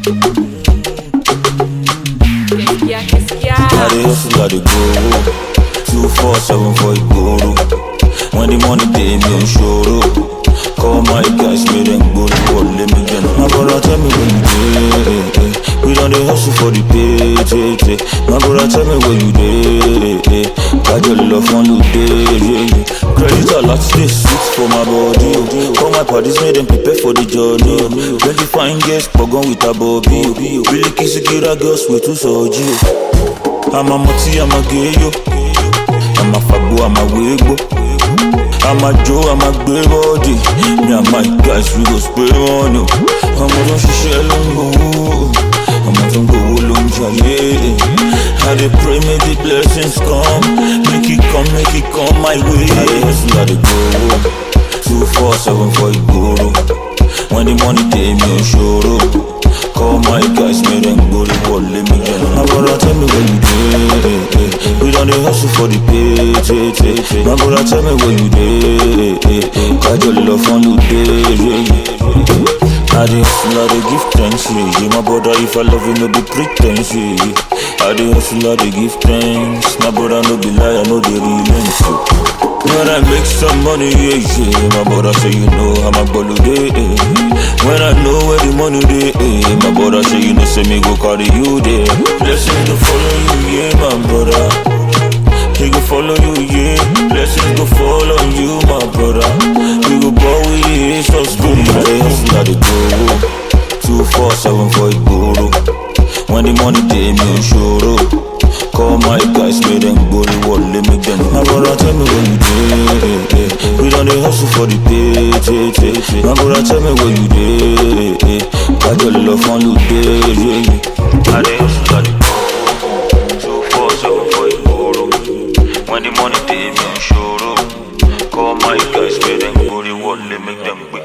Qu'est-ce qu'il y a? I dey hustle, I dey go 247 for Igoro. When the money dey, me on shoro. Call my guys, make them go to war, let me get. My brother tell me where you dey. We done dey hustle for the pay. My brother tell me where you dey. Got your love on you day. Credit a lot, stay sweet for my body. Call my parties, make them prepare for the journey. When you find guests, pogon with a bobby. Really kiss a girls with two soldiers. I'm a moti, I'm a gayo. I'm a fabo, I'm a wego. I'm a Joe, I'm a grey body. Me and my guys, we go spray on you. I'm a don't share long. I'm a don't go long jaye. I dey pray, may the blessings come. Make it come my way. I dey hustle, I dey go 247 for Igoro. When the money dey, me on shoro. Call my guys, make them go to war, let me get. My brother tell me where you dey. We done dey hustle for the pay. My brother tell me where you dey. Got your love on you day. I dey hustle, I dey give thanks, yeah. My brother, if I love you, no be pretense, yeah. I dey hustle, I dey give thanks. My brother, no be lie, I know they relent, yeah. When I make some money, yeah. My brother say you know how my bolo dey. When I know where the money dey, my brother say you know say me go carry you there. Blessings go follow you, yeah, my brother. He go follow you, yeah. Blessings go follow you, my brother. We go ball with the Jesus good. I dey hustle, I dey go 247 for Igoro. When the money dey, me on shoro. Call my guys, make them go to war, let me get. My brother tell me where you dey. We done dey hustle for the pay. My brother tell me where you dey. Got your love on you day. I dey hustle, I dey go 247 for Igoro. When the money dey, me on shoro. Call my guys, make them go to war, let me get.